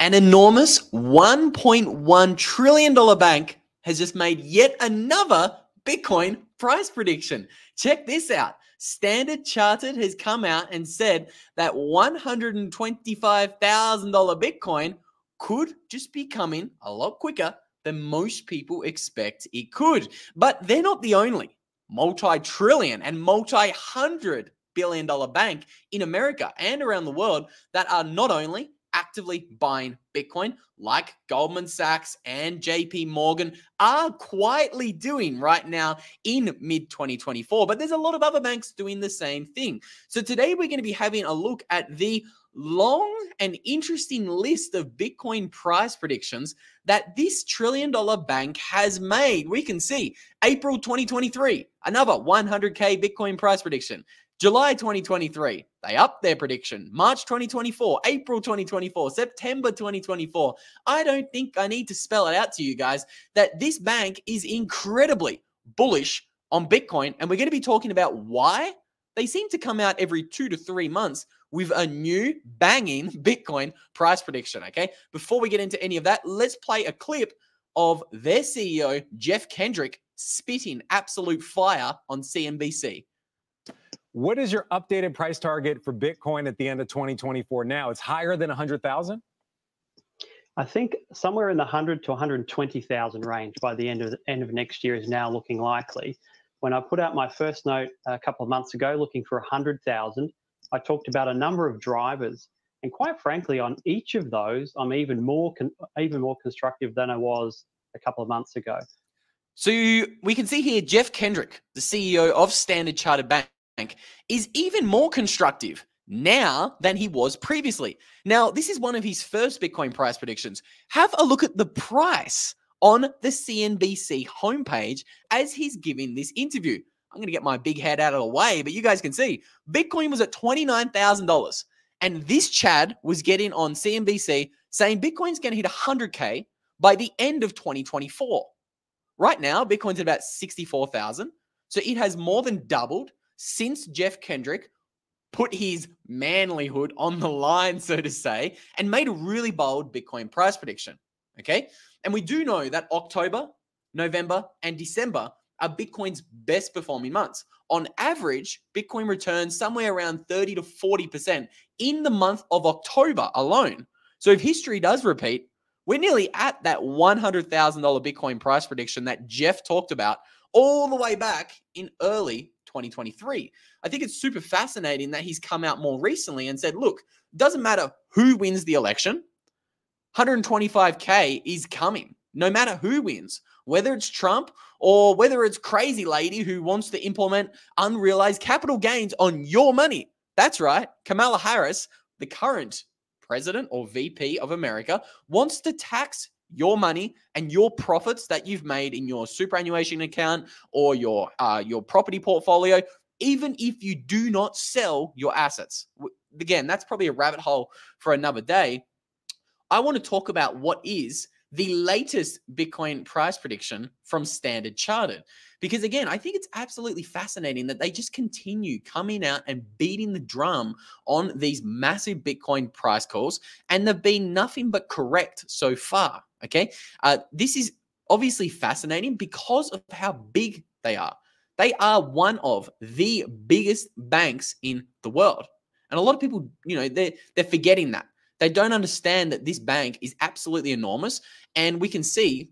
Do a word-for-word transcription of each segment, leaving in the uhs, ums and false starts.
An enormous one point one trillion dollars bank has just made yet another Bitcoin price prediction. Check this out. Standard Chartered has come out and said that one hundred twenty-five thousand dollars Bitcoin could just be coming a lot quicker than most people expect it could. But they're not the only multi-trillion and multi-hundred billion dollar bank in America and around the world that are not only actively buying Bitcoin, like Goldman Sachs and J P Morgan are quietly doing right now in mid twenty twenty-four. But there's a lot of other banks doing the same thing. So today we're going to be having a look at the long and interesting list of Bitcoin price predictions that this trillion dollar bank has made. We can see April twenty twenty-three, another one hundred K Bitcoin price prediction. July twenty twenty-three, they upped their prediction. March twenty twenty-four, April twenty twenty-four, September twenty twenty-four. I don't think I need to spell it out to you guys that this bank is incredibly bullish on Bitcoin, and we're going to be talking about why they seem to come out every two to three months with a new banging Bitcoin price prediction, okay? Before we get into any of that, let's play a clip of their C E O, Jeff Kendrick, spitting absolute fire on C N B C. What is your updated price target for Bitcoin at the end of twenty twenty-four now? It's higher than one hundred thousand? I think somewhere in the one hundred to one hundred twenty thousand range by the end of the end of next year is now looking likely. When I put out my first note a couple of months ago looking for one hundred thousand, I talked about a number of drivers. And quite frankly, on each of those, I'm even more con- even more constructive than I was a couple of months ago. So we can see here Jeff Kendrick, the C E O of Standard Chartered Bank, is even more constructive now than he was previously. Now, this is one of his first Bitcoin price predictions. Have a look at the price on the C N B C homepage as he's giving this interview. I'm going to get my big head out of the way, but you guys can see Bitcoin was at twenty-nine thousand dollars. And this Chad was getting on C N B C saying Bitcoin's going to hit one hundred K by the end of twenty twenty-four. Right now, Bitcoin's at about sixty-four thousand. So it has more than doubled since Jeff Kendrick put his manlyhood on the line, so to say, and made a really bold Bitcoin price prediction, okay? And we do know that October, November, and December are Bitcoin's best performing months. On average, Bitcoin returns somewhere around thirty to forty percent in the month of October alone. So if history does repeat, we're nearly at that one hundred thousand dollars Bitcoin price prediction that Jeff talked about all the way back in early twenty twenty-three. I think it's super fascinating that he's come out more recently and said, look, doesn't matter who wins the election, one hundred twenty-five K is coming, no matter who wins, whether it's Trump or whether it's crazy lady who wants to implement unrealized capital gains on your money. That's right. Kamala Harris, the current president or V P of America, wants to tax your money and your profits that you've made in your superannuation account or your uh, your property portfolio, even if you do not sell your assets. Again, that's probably a rabbit hole for another day. I want to talk about what is the latest Bitcoin price prediction from Standard Chartered. Because again, I think it's absolutely fascinating that they just continue coming out and beating the drum on these massive Bitcoin price calls, and they've been nothing but correct so far, okay? Uh, this is obviously fascinating because of how big they are. They are one of the biggest banks in the world. And a lot of people, you know, they're, they're forgetting that. They don't understand that this bank is absolutely enormous, and we can see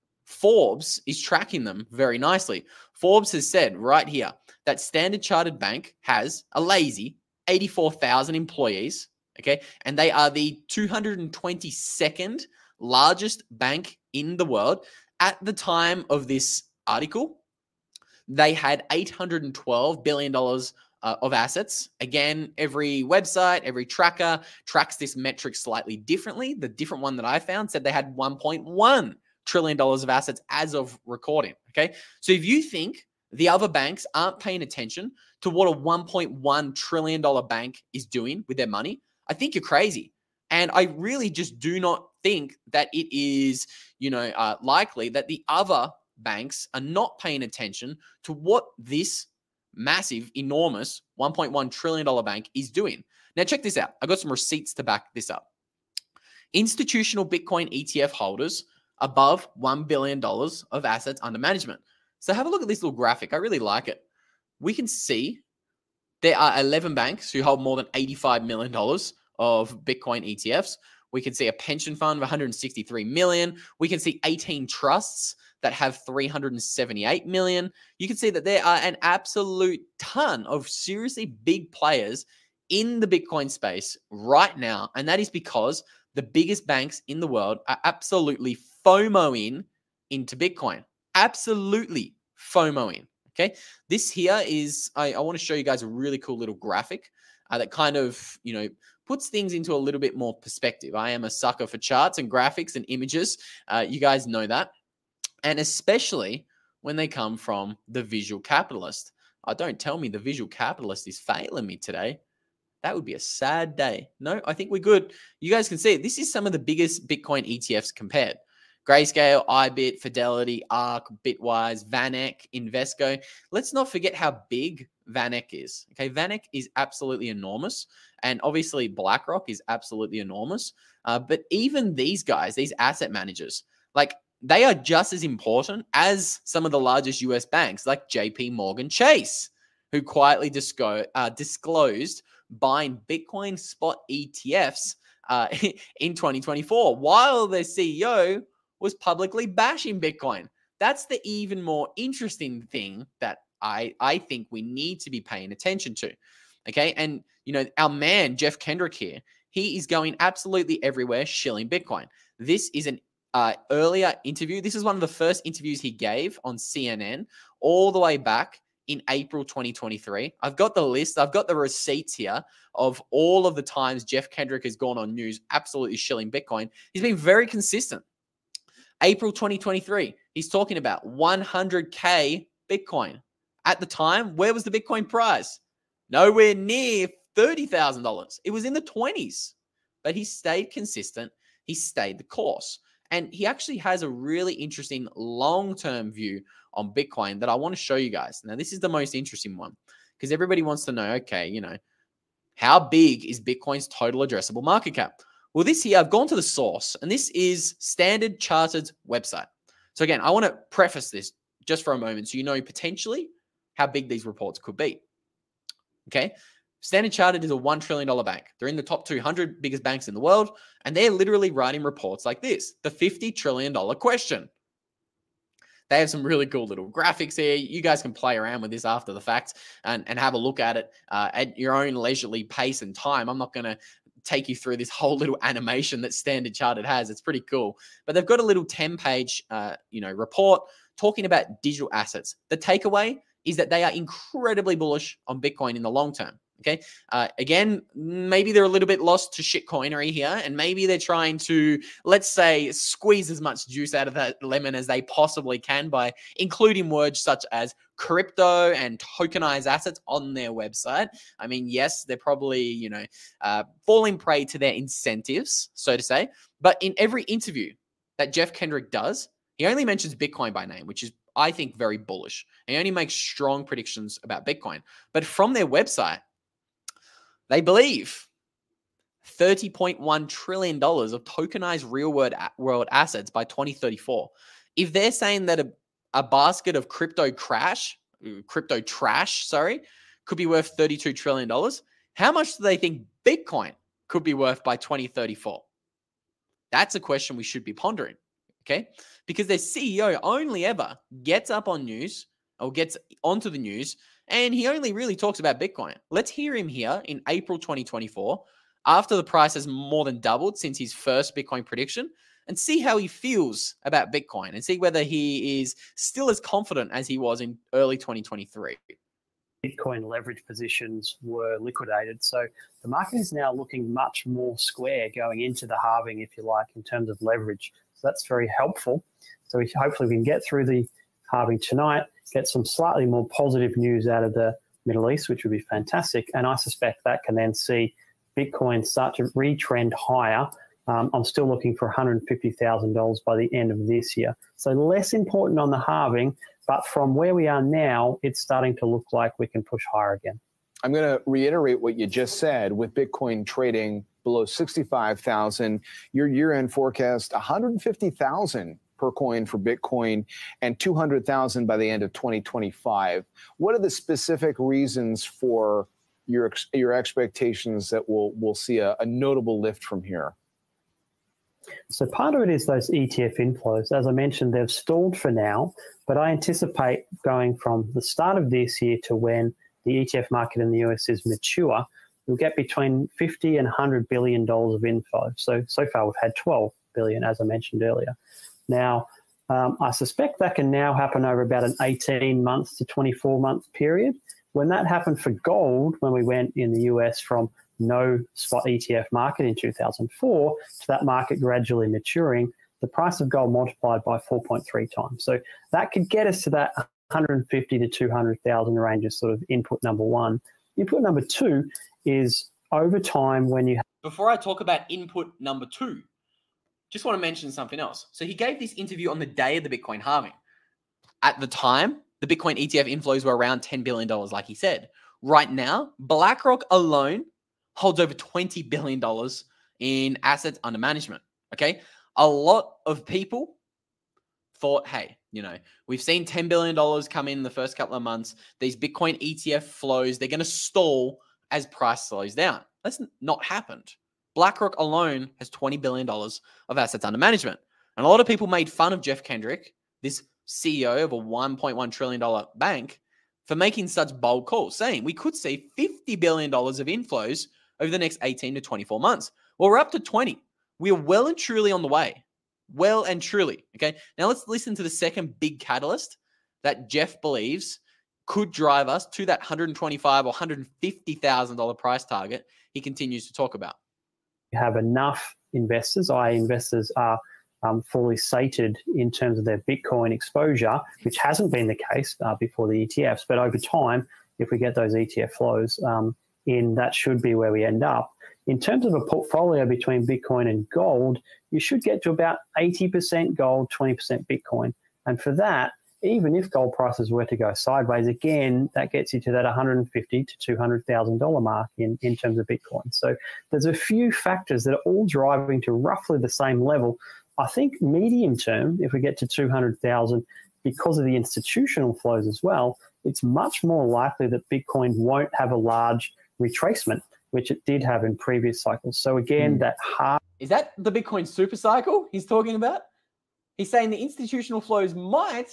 Forbes is tracking them very nicely. Forbes has said right here that Standard Chartered Bank has a lazy eighty-four thousand employees, okay? And they are the two hundred twenty-second largest bank in the world. At the time of this article, they had eight hundred twelve billion dollars uh, of assets. Again, every website, every tracker tracks this metric slightly differently. The different one that I found said they had one point one trillion dollars of assets as of recording, okay? So if you think the other banks aren't paying attention to what a one point one trillion dollars bank is doing with their money, I think you're crazy. And I really just do not think that it is, you know, uh, likely that the other banks are not paying attention to what this massive, enormous one point one trillion dollars bank is doing. Now, check this out. I got some receipts to back this up. institutional Bitcoin E T F holders above one billion dollars of assets under management. So have a look at this little graphic. I really like it. We can see there are eleven banks who hold more than eighty-five million dollars of Bitcoin E T Fs. We can see a pension fund of one hundred sixty-three million dollars. We can see eighteen trusts that have three hundred seventy-eight million dollars. You can see that there are an absolute ton of seriously big players in the Bitcoin space right now. And that is because the biggest banks in the world are absolutely FOMOing into Bitcoin. Absolutely FOMOing. Okay. This here is, I, I want to show you guys a really cool little graphic uh, that kind of, you know, puts things into a little bit more perspective. I am a sucker for charts and graphics and images. Uh, you guys know that. And especially when they come from the visual capitalist. Oh, don't tell me the visual capitalist is failing me today. That would be a sad day. No, I think we're good. You guys can see it. This is some of the biggest Bitcoin E T Fs compared. Grayscale, iBit, Fidelity, ARK, Bitwise, VanEck, Invesco. Let's not forget how big VanEck is. Okay, VanEck is absolutely enormous. And obviously BlackRock is absolutely enormous. Uh, but even these guys, these asset managers, like they are just as important as some of the largest U S banks like J P Morgan Chase, who quietly disco- uh, disclosed buying Bitcoin spot E T Fs uh, in twenty twenty-four while their C E O was publicly bashing Bitcoin. That's the even more interesting thing that I, I think we need to be paying attention to. Okay. And, you know, our man, Jeff Kendrick here, he is going absolutely everywhere shilling Bitcoin. This is an uh, earlier interview. This is one of the first interviews he gave on C N N all the way back in April twenty twenty-three. I've got the list. I've got the receipts here of all of the times Jeff Kendrick has gone on news absolutely shilling Bitcoin. He's been very consistent. April twenty twenty-three, he's talking about one hundred K Bitcoin. At the time, where was the Bitcoin price? Nowhere near thirty thousand dollars. It was in the twenties. But he stayed consistent. He stayed the course. And he actually has a really interesting long-term view on Bitcoin that I want to show you guys. Now, this is the most interesting one because everybody wants to know, okay, you know, how big is Bitcoin's total addressable market cap? Well, this here, I've gone to the source, and this is Standard Chartered's website. So again, I want to preface this just for a moment so you know potentially how big these reports could be. Okay, Standard Chartered is a one trillion dollars bank. They're in the top two hundred biggest banks in the world, and they're literally writing reports like this, the fifty trillion dollars question. They have some really cool little graphics here. You guys can play around with this after the fact and, and have a look at it uh, at your own leisurely pace and time. I'm not going to take you through this whole little animation that Standard Chartered has. It's pretty cool. But they've got a little ten-page uh, you know, report talking about digital assets. The takeaway is that they are incredibly bullish on Bitcoin in the long term. Okay. Uh, again, maybe they're a little bit lost to shitcoinery here, and maybe they're trying to, let's say, squeeze as much juice out of that lemon as they possibly can by including words such as crypto and tokenized assets on their website. I mean, yes, they're probably, you know, uh, falling prey to their incentives, so to say. But in every interview that Jeff Kendrick does, he only mentions Bitcoin by name, which is, I think, very bullish. He only makes strong predictions about Bitcoin. But from their website, they believe thirty point one trillion dollars of tokenized real-world world assets by twenty thirty-four. If they're saying that a, a basket of crypto crash, crypto trash, sorry, could be worth thirty-two trillion dollars, how much do they think Bitcoin could be worth by twenty thirty-four? That's a question we should be pondering, okay? Because their C E O only ever gets up on news or gets onto the news, and he only really talks about Bitcoin. Let's hear him here in April twenty twenty-four, after the price has more than doubled since his first Bitcoin prediction, and see how he feels about Bitcoin and see whether he is still as confident as he was in early twenty twenty-three. Bitcoin leverage positions were liquidated. So the market is now looking much more square going into the halving, if you like, in terms of leverage. So that's very helpful. So we, hopefully we can get through the halving tonight, get some slightly more positive news out of the Middle East, which would be fantastic. And I suspect that can then see Bitcoin start to retrend higher. Um, I'm still looking for one hundred fifty thousand dollars by the end of this year. So less important on the halving, but from where we are now, it's starting to look like we can push higher again. I'm going to reiterate what you just said with Bitcoin trading below sixty-five thousand. Your year-end forecast, one hundred fifty thousand per coin for Bitcoin and two hundred thousand by the end of twenty twenty-five. What are the specific reasons for your your expectations that we'll we'll see a, a notable lift from here? So part of it is those E T F inflows. As I mentioned, they've stalled for now, but I anticipate going from the start of this year to when the E T F market in the U S is mature, we'll get between fifty and one hundred billion dollars of inflow. So, so far we've had twelve billion, as I mentioned earlier. Now, um, I suspect that can now happen over about an eighteen months to twenty-four month period. When that happened for gold, when we went in the U S from no spot E T F market in two thousand four to that market gradually maturing, the price of gold multiplied by four point three times. So that could get us to that one hundred fifty to two hundred thousand range as sort of input number one. Input number two is over time when you have... Before I talk about input number two, just want to mention something else. So he gave this interview on the day of the Bitcoin halving. At the time, the Bitcoin E T F inflows were around ten billion dollars, like he said. Right now, BlackRock alone holds over twenty billion dollars in assets under management, okay? A lot of people thought, hey, you know, we've seen ten billion dollars come in the first couple of months. These Bitcoin E T F flows, they're going to stall as price slows down. That's not happened. BlackRock alone has twenty billion dollars of assets under management. And a lot of people made fun of Jeff Kendrick, this C E O of a one point one trillion dollars bank, for making such bold calls, saying we could see fifty billion dollars of inflows over the next eighteen to twenty-four months. Well, we're up to twenty. We are well and truly on the way. Well and truly. Okay. Now let's listen to the second big catalyst that Jeff believes could drive us to that one hundred twenty-five thousand dollars or one hundred fifty thousand dollars price target he continues to talk about. You have enough investors, that is investors are um, fully sated in terms of their Bitcoin exposure, which hasn't been the case uh, before the E T Fs. But over time, if we get those E T F flows um, in, that should be where we end up. In terms of a portfolio between Bitcoin and gold, you should get to about eighty percent gold, twenty percent Bitcoin. And for that, even if gold prices were to go sideways, again, that gets you to that one hundred fifty thousand to two hundred thousand dollars mark in, in terms of Bitcoin. So there's a few factors that are all driving to roughly the same level. I think medium term, if we get to two hundred thousand, because of the institutional flows as well, it's much more likely that Bitcoin won't have a large retracement, which it did have in previous cycles. So again, mm. that hard... Is that the Bitcoin super cycle he's talking about? He's saying the institutional flows might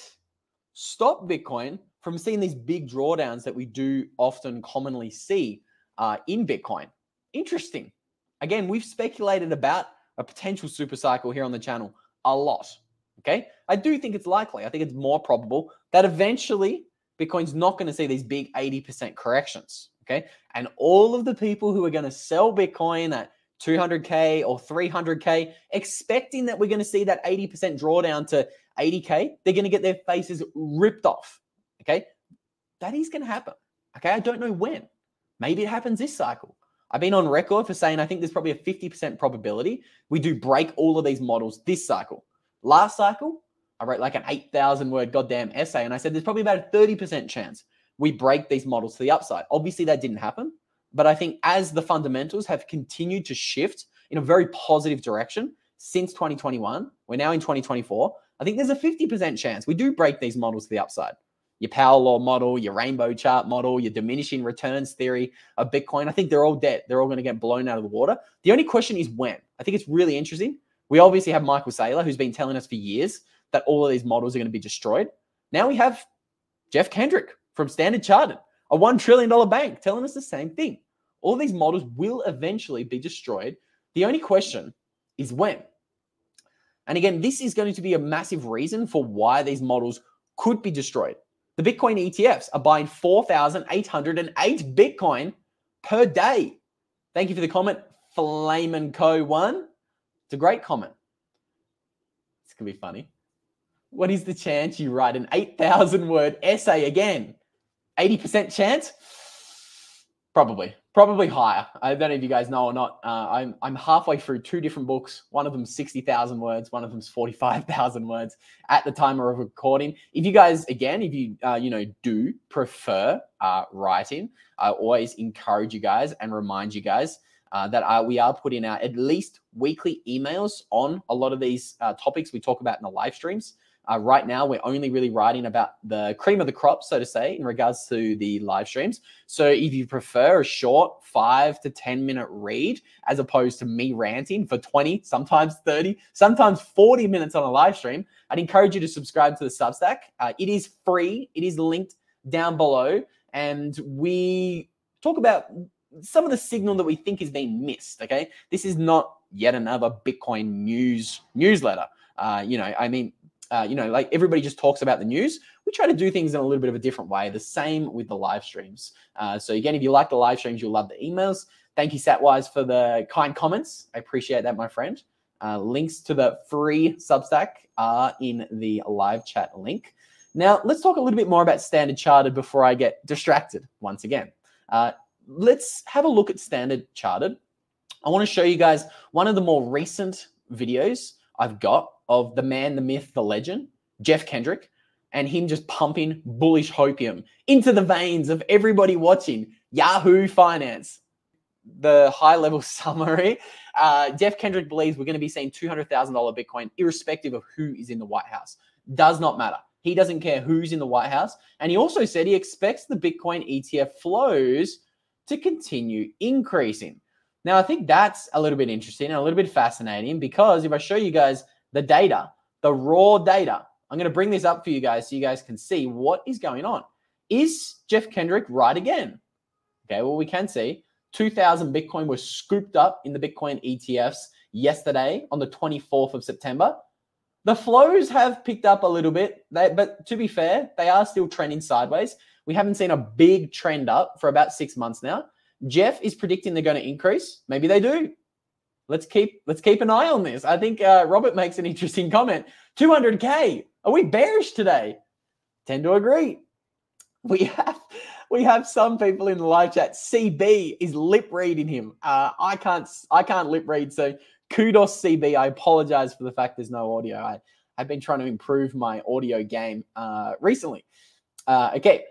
stop Bitcoin from seeing these big drawdowns that we do often commonly see uh, in Bitcoin. Interesting. Again, we've speculated about a potential super cycle here on the channel a lot. Okay. I do think it's likely. I think it's more probable that eventually Bitcoin's not going to see these big eighty percent corrections. Okay. And all of the people who are going to sell Bitcoin at two hundred K or three hundred K, expecting that we're going to see that eighty percent drawdown to eighty K, they're going to get their faces ripped off. Okay. That is going to happen. Okay. I don't know when. Maybe it happens this cycle. I've been on record for saying I think there's probably a fifty percent probability we do break all of these models this cycle. Last cycle, I wrote like an eight thousand word goddamn essay, and I said there's probably about a thirty percent chance we break these models to the upside. Obviously, that didn't happen. But I think as the fundamentals have continued to shift in a very positive direction since twenty twenty-one, we're now in twenty twenty-four, I think there's a fifty percent chance we do break these models to the upside. Your power law model, your rainbow chart model, your diminishing returns theory of Bitcoin, I think they're all dead. They're all going to get blown out of the water. The only question is when. I think it's really interesting. We obviously have Michael Saylor, who's been telling us for years that all of these models are going to be destroyed. Now we have Jeff Kendrick from Standard Chartered, a one trillion dollars bank, telling us the same thing. All these models will eventually be destroyed. The only question is when. And again, this is going to be a massive reason for why these models could be destroyed. The Bitcoin E T Fs are buying four thousand eight hundred eight Bitcoin per day. Thank you for the comment, Flame and Co one. It's a great comment. This could be funny. What is the chance you write an eight thousand word essay again? eighty percent chance? Probably. Probably higher. I don't know if you guys know or not. Uh, I'm, I'm halfway through two different books. One of them's sixty thousand words. One of them's forty-five thousand words at the time of recording. If you guys, again, if you, uh, you know, do prefer uh, writing, I always encourage you guys and remind you guys uh, that are, we are putting out at least weekly emails on a lot of these uh, topics we talk about in the live streams. Uh, right now, we're only really writing about the cream of the crop, so to say, in regards to the live streams. So if you prefer a short five to ten minute read, as opposed to me ranting for twenty, sometimes thirty, sometimes forty minutes on a live stream, I'd encourage you to subscribe to the Substack. Uh, it is free. It is linked down below. And we talk about some of the signal that we think is being missed, okay? This is not yet another Bitcoin news newsletter. Uh, you know, I mean, Uh, you know, like everybody just talks about the news. We try to do things in a little bit of a different way. The same with the live streams. Uh, so again, if you like the live streams, you'll love the emails. Thank you, Satwise, for the kind comments. I appreciate that, my friend. Uh, links to the free Substack are in the live chat link. Now, let's talk a little bit more about Standard Chartered before I get distracted once again. Uh, let's have a look at Standard Chartered. I want to show you guys one of the more recent videos I've got of the man, the myth, the legend, Jeff Kendrick, and him just pumping bullish hopium into the veins of everybody watching Yahoo Finance. The high-level summary, uh, Jeff Kendrick believes we're going to be seeing two hundred thousand dollars Bitcoin irrespective of who is in the White House. Does not matter. He doesn't care who's in the White House. And he also said he expects the Bitcoin E T F flows to continue increasing. Now, I think that's a little bit interesting and a little bit fascinating, because if I show you guys the data, the raw data, I'm going to bring this up for you guys so you guys can see what is going on. Is Jeff Kendrick right again? Okay, well, we can see two thousand Bitcoin was scooped up in the Bitcoin E T Fs yesterday on the twenty-fourth of September. The flows have picked up a little bit, they, but to be fair, they are still trending sideways. We haven't seen a big trend up for about six months now. Jeff is predicting they're going to increase. Maybe they do. Let's keep let's keep an eye on this. I think uh, Robert makes an interesting comment. two hundred K. Are we bearish today? Tend to agree. We have we have some people in the live chat. C B is lip reading him. Uh, I can't I can't lip read. So kudos, C B. I apologize for the fact there's no audio. I I've been trying to improve my audio game uh, recently. Uh, okay.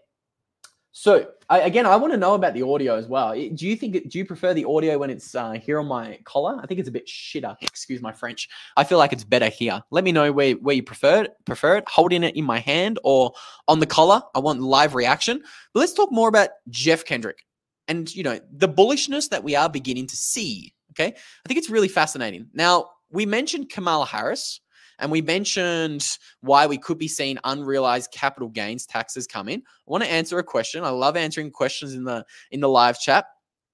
So I, again, I want to know about the audio as well. Do you think, do you prefer the audio when it's uh, here on my collar? I think it's a bit shitter. Excuse my French. I feel like it's better here. Let me know where, where you prefer it, prefer it, holding it in my hand or on the collar. I want live reaction. But let's talk more about Jeff Kendrick and, you know, the bullishness that we are beginning to see. Okay. I think it's really fascinating. Now, we mentioned Kamala Harris. And we mentioned why we could be seeing unrealized capital gains taxes come in. I want to answer a question. I love answering questions in the in the live chat.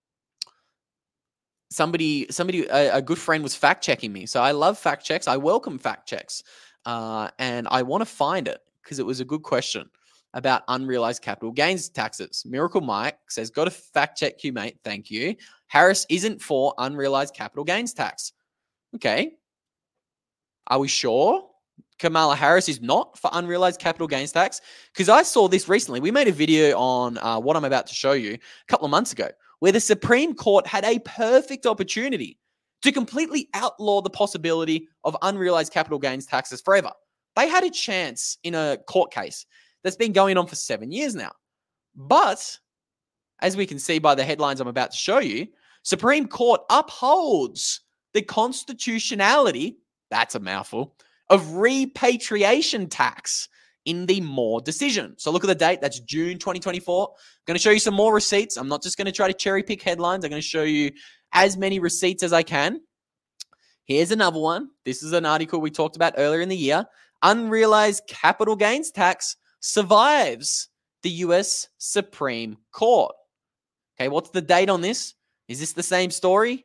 Somebody, somebody, a, a good friend was fact checking me. So I love fact checks. I welcome fact checks, uh, and I want to find it because it was a good question about unrealized capital gains taxes. Miracle Mike says, "Got to fact check you, mate. Thank you. Harris isn't for unrealized capital gains tax." Okay. Are we sure Kamala Harris is not for unrealized capital gains tax? Because I saw this recently. We made a video on uh, what I'm about to show you a couple of months ago, where the Supreme Court had a perfect opportunity to completely outlaw the possibility of unrealized capital gains taxes forever. They had a chance in a court case that's been going on for seven years now. But as we can see by the headlines I'm about to show you, Supreme Court upholds the constitutionality, that's a mouthful, of repatriation tax in the Moore decision. So look at the date. That's June twenty twenty-four. I'm going to show you some more receipts. I'm not just going to try to cherry pick headlines. I'm going to show you as many receipts as I can. Here's another one. This is an article we talked about earlier in the year. Unrealized capital gains tax survives the U S Supreme Court. Okay, what's the date on this? Is this the same story?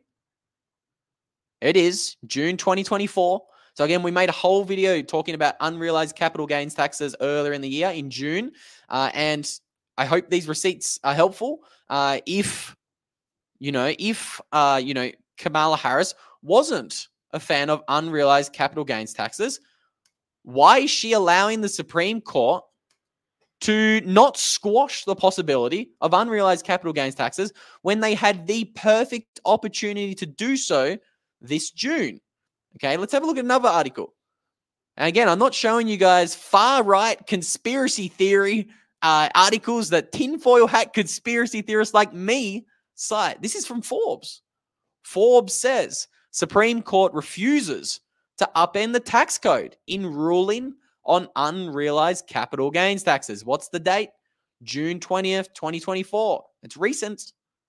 It is June twenty twenty-four. So again, we made a whole video talking about unrealized capital gains taxes earlier in the year in June. Uh, and I hope these receipts are helpful. Uh, if, you know, if, uh, you know, Kamala Harris wasn't a fan of unrealized capital gains taxes, why is she allowing the Supreme Court to not squash the possibility of unrealized capital gains taxes when they had the perfect opportunity to do so this June? Okay, let's have a look at another article. And again, I'm not showing you guys far-right conspiracy theory uh, articles that tinfoil hat conspiracy theorists like me cite. This is from Forbes. Forbes says Supreme Court refuses to upend the tax code in ruling on unrealized capital gains taxes. What's the date? June twentieth, twenty twenty-four. It's recent.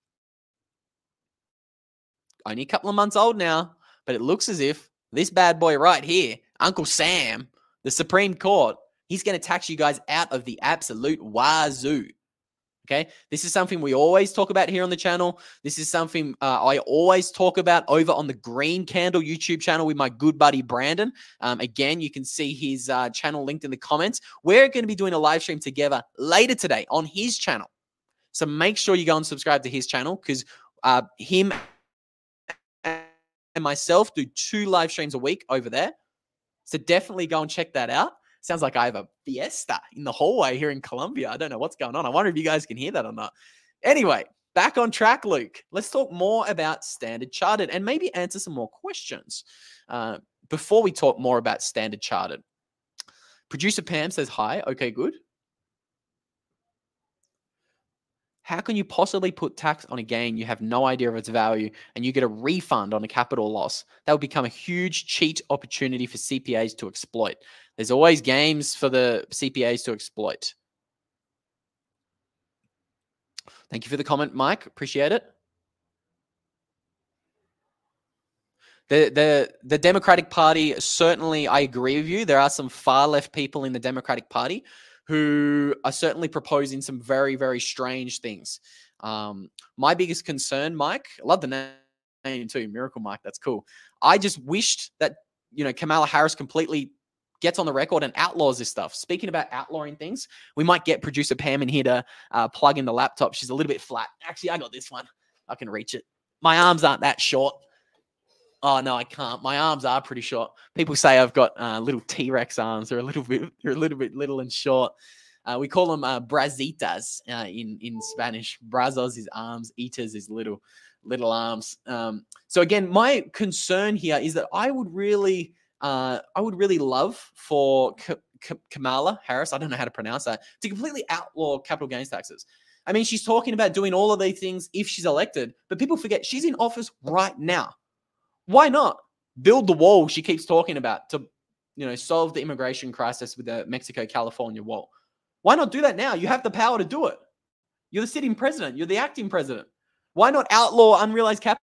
Only a couple of months old now, but it looks as if this bad boy right here, Uncle Sam, the Supreme Court, he's going to tax you guys out of the absolute wazoo. Okay, this is something we always talk about here on the channel. This is something uh, I always talk about over on the Green Candle YouTube channel with my good buddy Brandon. Um, again, you can see his uh, channel linked in the comments. We're going to be doing a live stream together later today on his channel. So make sure you go and subscribe to his channel because uh, him and myself do two live streams a week over there. So definitely go and check that out. Sounds like I have a fiesta in the hallway here in Colombia. I don't know what's going on. I wonder if you guys can hear that or not. Anyway, back on track, Luke. Let's talk more about Standard Chartered and maybe answer some more questions. Uh, before we talk more about Standard Chartered, producer Pam says hi. Okay, good. How can you possibly put tax on a gain you have no idea of its value and you get a refund on a capital loss? That would become a huge cheat opportunity for C P As to exploit. There's always games for the C P As to exploit. Thank you for the comment, Mike. Appreciate it. The, the, the Democratic Party, certainly I agree with you. There are some far left people in the Democratic Party who are certainly proposing some very, very strange things. Um, my biggest concern, Mike, I love the name too, Miracle Mike, that's cool. I just wished that, you know, Kamala Harris completely gets on the record and outlaws this stuff. Speaking about outlawing things, we might get producer Pam in here to uh, plug in the laptop. She's a little bit flat. Actually, I got this one. I can reach it. My arms aren't that short. Oh, no, I can't. My arms are pretty short. People say I've got uh, little T-Rex arms. They're a little bit, they're a little bit little and short. Uh, we call them uh, brazitas uh, in, in Spanish. Brazos is arms. Itas is little, little arms. Um, so again, my concern here is that I would really, uh, I would really love for K- K- Kamala Harris, I don't know how to pronounce that, to completely outlaw capital gains taxes. I mean, she's talking about doing all of these things if she's elected, but people forget she's in office right now. Why not build the wall she keeps talking about to, you know, solve the immigration crisis with the Mexico-California wall? Why not do that now? You have the power to do it. You're the sitting president. You're the acting president. Why not outlaw unrealized capital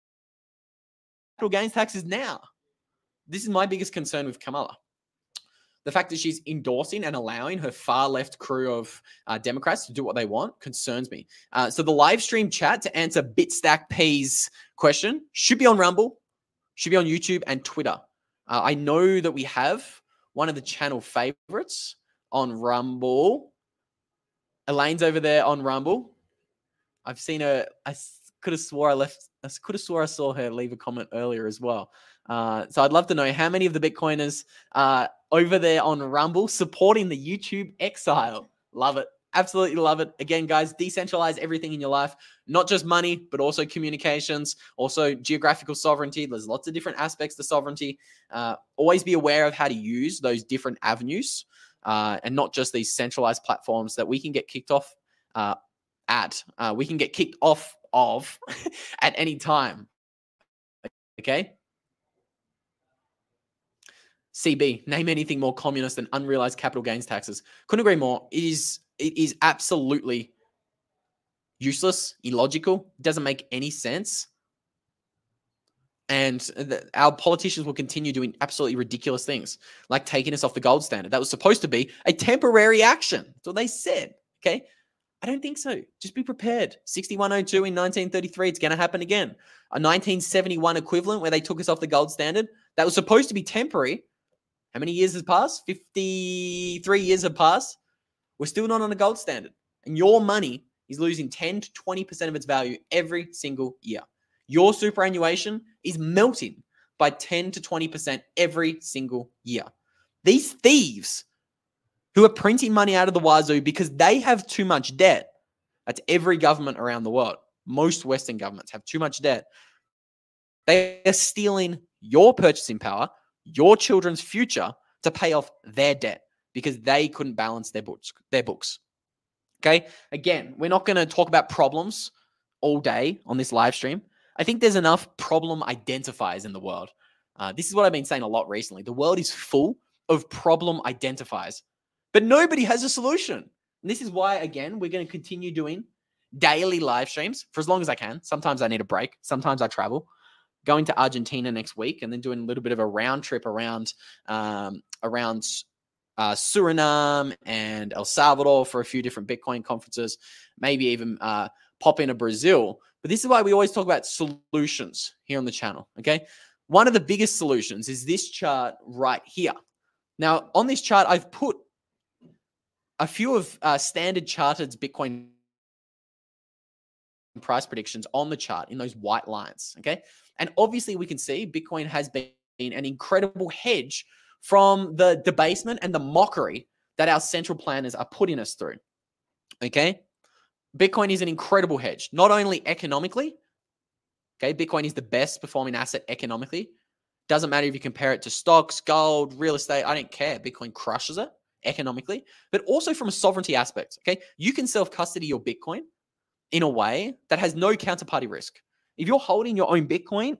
gains taxes now? This is my biggest concern with Kamala. The fact that she's endorsing and allowing her far left crew of uh, Democrats to do what they want concerns me. Uh, so the live stream chat to answer Bitstack P's question should be on Rumble. Should be on YouTube and Twitter. Uh, I know that we have one of the channel favorites on Rumble. Elaine's over there on Rumble. I've seen her. I could have swore I left. I could have swore I saw her leave a comment earlier as well. Uh, so I'd love to know how many of the Bitcoiners are over there on Rumble supporting the YouTube exile. Love it. Absolutely love it. Again, guys, decentralize everything in your life, not just money, but also communications, also geographical sovereignty. There's lots of different aspects to sovereignty. Uh, always be aware of how to use those different avenues uh, and not just these centralized platforms that we can get kicked off uh, at. Uh, we can get kicked off of at any time. Okay? C B, name anything more communist than unrealized capital gains taxes. Couldn't agree more. It is... It is absolutely useless, illogical, doesn't make any sense. And the, our politicians will continue doing absolutely ridiculous things, like taking us off the gold standard. That was supposed to be a temporary action. That's what they said, okay? I don't think so. Just be prepared. sixty-one oh two in nineteen thirty-three, it's going to happen again. A nineteen seventy-one equivalent where they took us off the gold standard. That was supposed to be temporary. How many years has passed? fifty-three years have passed. We're still not on a gold standard. And your money is losing ten to twenty percent of its value every single year. Your superannuation is melting by ten to twenty percent every single year. These thieves who are printing money out of the wazoo because they have too much debt, that's every government around the world. Most Western governments have too much debt. They are stealing your purchasing power, your children's future to pay off their debt, because they couldn't balance their books. Their books. Okay? Again, we're not going to talk about problems all day on this live stream. I think there's enough problem identifiers in the world. Uh, this is what I've been saying a lot recently. The world is full of problem identifiers, but nobody has a solution. And this is why, again, we're going to continue doing daily live streams for as long as I can. Sometimes I need a break. Sometimes I travel. Going to Argentina next week and then doing a little bit of a round trip around um, around uh, Suriname and El Salvador for a few different Bitcoin conferences, maybe even uh, pop into Brazil. But this is why we always talk about solutions here on the channel, okay? One of the biggest solutions is this chart right here. Now, on this chart, I've put a few of uh, Standard Chartered's Bitcoin price predictions on the chart in those white lines, okay? And obviously we can see Bitcoin has been an incredible hedge from the debasement and the mockery that our central planners are putting us through, okay? Bitcoin is an incredible hedge, not only economically, okay? Bitcoin is the best performing asset economically. Doesn't matter if you compare it to stocks, gold, real estate, I don't care. Bitcoin crushes it economically, but also from a sovereignty aspect, okay? You can self-custody your Bitcoin in a way that has no counterparty risk. If you're holding your own Bitcoin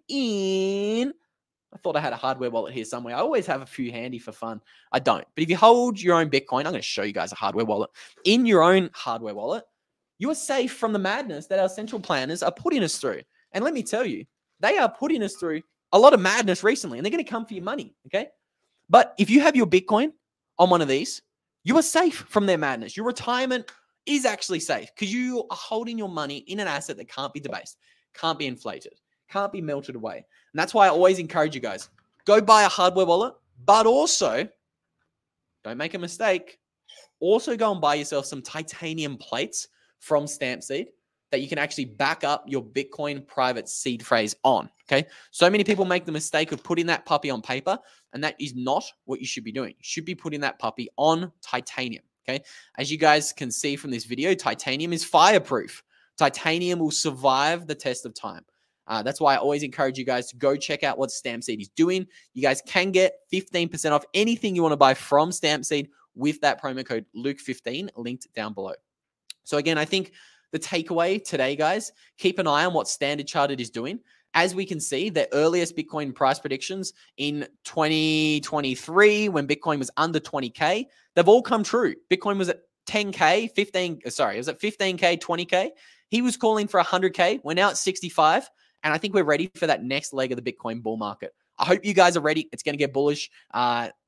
in, I thought I had a hardware wallet here somewhere. I always have a few handy for fun. I don't. But if you hold your own Bitcoin, I'm going to show you guys a hardware wallet. In your own hardware wallet, you are safe from the madness that our central planners are putting us through. And let me tell you, they are putting us through a lot of madness recently, and they're going to come for your money, okay? But if you have your Bitcoin on one of these, you are safe from their madness. Your retirement is actually safe because you are holding your money in an asset that can't be debased, can't be inflated, can't be melted away. And that's why I always encourage you guys, go buy a hardware wallet, but also, don't make a mistake, also go and buy yourself some titanium plates from StampSeed that you can actually back up your Bitcoin private seed phrase on, okay? So many people make the mistake of putting that puppy on paper, and that is not what you should be doing. You should be putting that puppy on titanium, okay? As you guys can see from this video, titanium is fireproof. Titanium will survive the test of time. Uh, that's why I always encourage you guys to go check out what StampSeed is doing. You guys can get fifteen percent off anything you want to buy from StampSeed with that promo code Luke fifteen linked down below. So again, I think the takeaway today, guys, keep an eye on what Standard Chartered is doing. As we can see, the earliest Bitcoin price predictions in twenty twenty-three, when Bitcoin was under twenty K, they've all come true. Bitcoin was at ten K, fifteen, sorry, it was at fifteen K, twenty K. He was calling for one hundred K. We're now at sixty-five. And I think we're ready for that next leg of the Bitcoin bull market. I hope you guys are ready. It's going to get bullish. Uh,